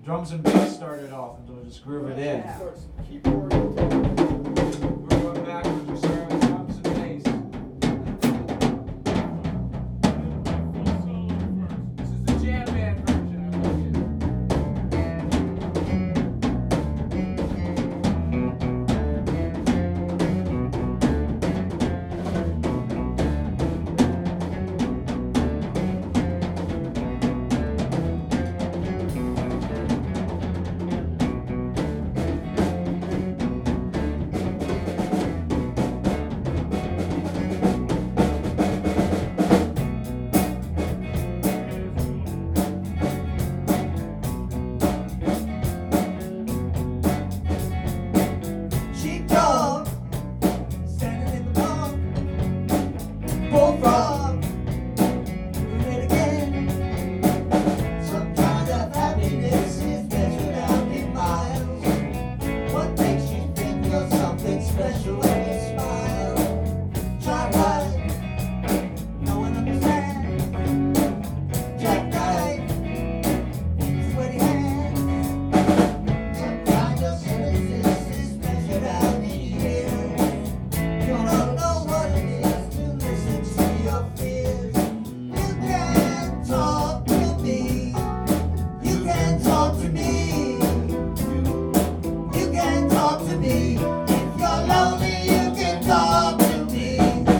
drums and bass started off, and we'll just groove it in. Keyboard. We're going backwards. We're starting with drums and bass. This is the jam band version. I like it. Sheepdog, standing in the park. Bullfrog, doing it again. Some kind of happiness is measured out in miles. What makes you think you're something special when you smile? Try right, no one understands. Jackknife, sweaty hands. Some kind of innocence is measured out in years. You don't know what it is to listen to your fears. You can talk to me. You can talk to me. You can talk to me. If you're lonely, you can talk to me.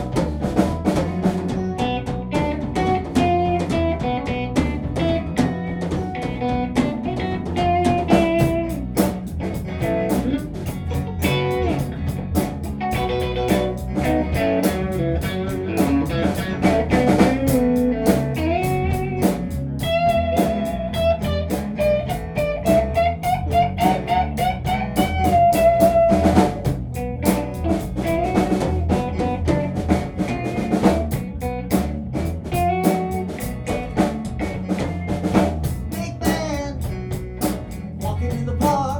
Big man, walking in the park.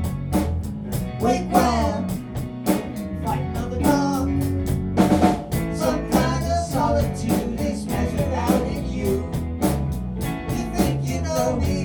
Wigwam, fighting of the dark. Some kind of solitude is measured out in you. You think you know me,